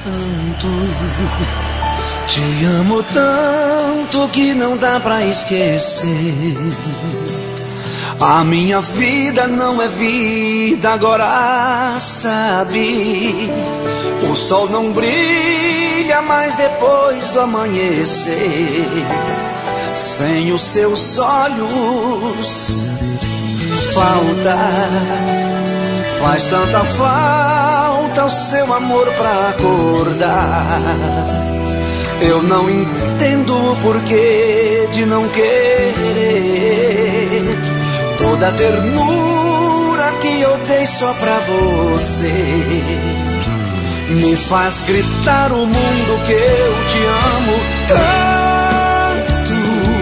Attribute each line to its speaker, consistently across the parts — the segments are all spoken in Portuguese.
Speaker 1: tanto, te amo tanto que não dá pra esquecer. A minha vida não é vida, agora sabe. O sol não brilha mais depois do amanhecer. Sem os seus olhos faz tanta falta o seu amor pra acordar. Eu não entendo o porquê de não querer toda a ternura que eu dei só pra você. Me faz gritar o mundo que eu te amo tanto.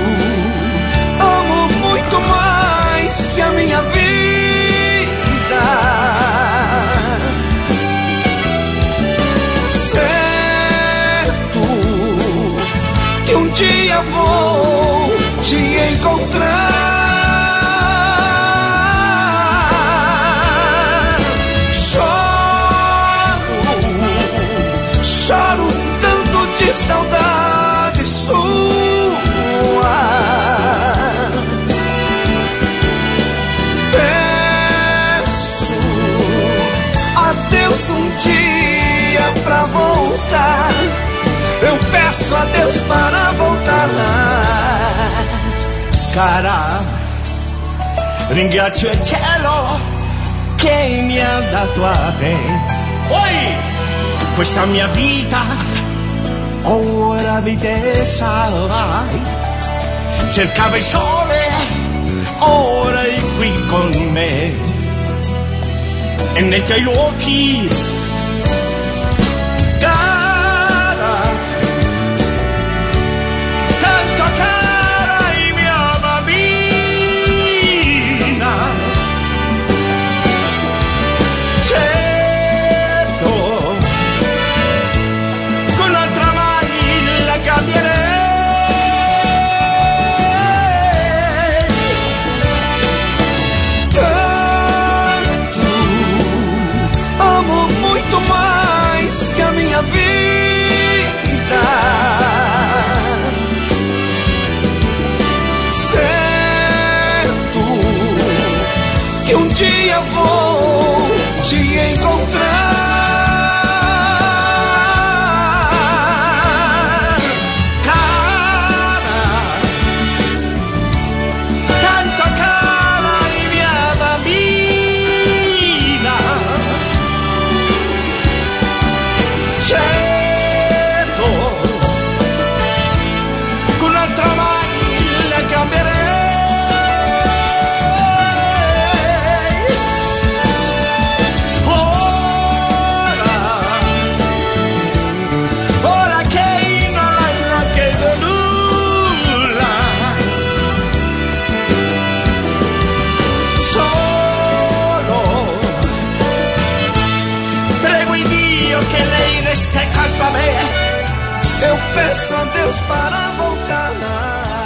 Speaker 1: Amo muito mais que a minha vida. Certo que um dia vou te encontrar. Choro tanto de saudade sua. Peço a Deus um dia pra voltar. Eu peço a Deus para voltar.
Speaker 2: Cara, ringrazio il cielo che mi ha dato a te. Poi questa mia vita ora di te salvai. Cercava il sole, ora è qui con me. E nei tuoi occhi, cara, tanto cara mia bambina. Certo, con un'altra mai la cambierei.
Speaker 1: Tanto amo muito mais que a minha vida. Certo que um dia vou te encontrar.
Speaker 2: Cara, tanto cara mia bambina. Certo, con un'altra mano la cambierei. Ora che non hai chiesto nulla, solo prego in Dio che lei resti accanto a me.
Speaker 1: Eu peço a Deus para voltar.